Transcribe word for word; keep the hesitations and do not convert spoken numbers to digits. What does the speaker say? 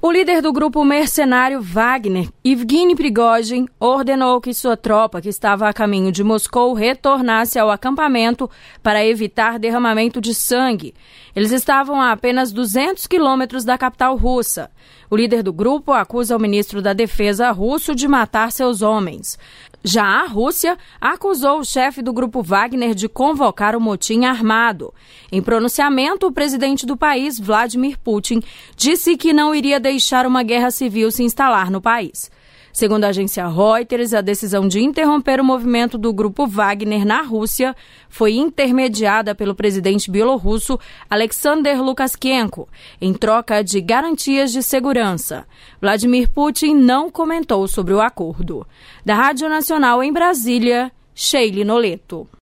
O líder do grupo mercenário Wagner, Yevgeny Prigozhin, ordenou que sua tropa, que estava a caminho de Moscou, retornasse ao acampamento para evitar derramamento de sangue. Eles estavam a apenas duzentos quilômetros da capital russa. O líder do grupo acusa o ministro da Defesa russo de matar seus homens. Já a Rússia acusou o chefe do grupo Wagner de convocar o motim armado. Em pronunciamento, o presidente do país, Vladimir Putin, disse que não iria deixar uma guerra civil se instalar no país. Segundo a agência Reuters, a decisão de interromper o movimento do grupo Wagner na Rússia foi intermediada pelo presidente bielorrusso Alexander Lukashenko, em troca de garantias de segurança. Vladimir Putin não comentou sobre o acordo. Da Rádio Nacional em Brasília, Sheila Noleto.